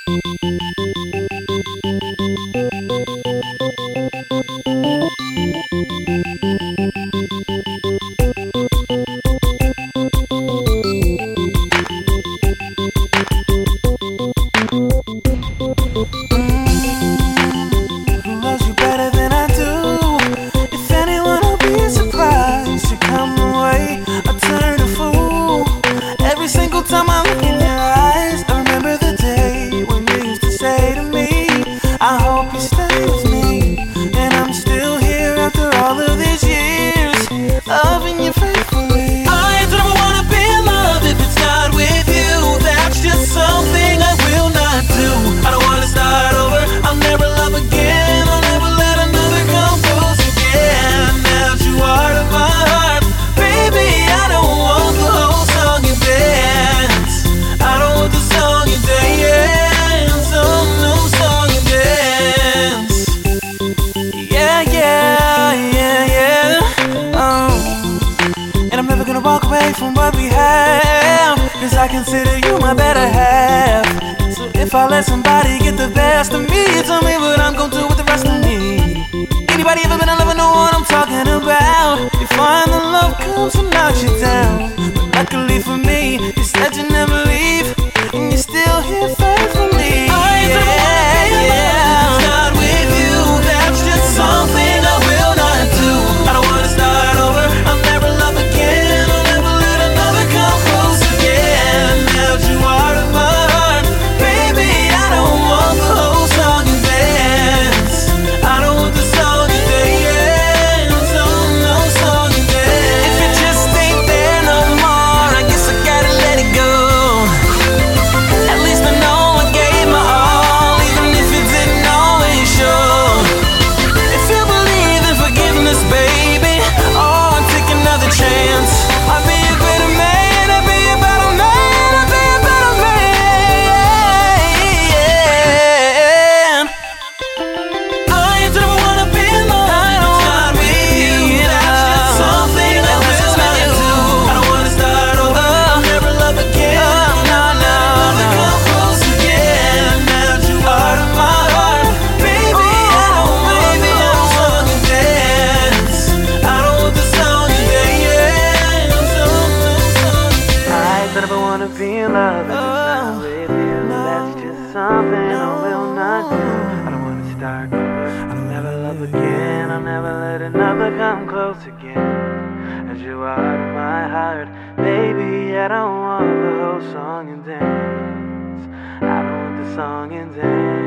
Time I look in your eyes, I remember the day when you used to say to me, I hope you stay with me. And I'm still here after all of these years, loving you faithfully. I don't wanna be in love if it's not with you. That's just something I will not do. I don't wanna start over, I'll never love again. I'll never let another come close again. Now that you are to my heart, baby, I don't want the whole song and dance. I don't want the song and dance. Oh no, song and dance. Yeah, yeah, yeah, yeah. Oh. And I'm never gonna walk away from what we have, 'cause I consider you my better half. So if I let somebody get the best of me, tell me what I'm gonna do with the rest of me. Anybody ever been in love and know what I'm talking about? You find the love comes and knocks you down. But luckily for me, you said you never leave, and you're still here faithfully. It's not with you, that's just something I will not do. I don't wanna start over, I'll never love again. I'll never let another come close again. Now that you are in my heart, baby, I don't want the whole song and dance. I don't want the song and dance. Oh no, song and dance. If it just ain't there no more, I guess I gotta let it go. At least I know I gave my all, even if it didn't always show. If you believe in forgiveness, baby, oh, take another chance. I'll be a better man, I'll be a better man, I'll be a better man. I don't wanna be alone. I don't wanna be you. That's just something I will not do. I don't wanna start over, I'll never love again. No, no, no. Come close again. Now that you are in my heart, baby, I don't want the whole song and dance. I don't want the song and dance. I don't ever wanna be in love if it's not with you. That's just something I will not do. I don't wanna start over, I'll never love again. I'll never let another come close again. As you are in my heart, baby, I don't want the whole song and dance. I don't want the song and dance.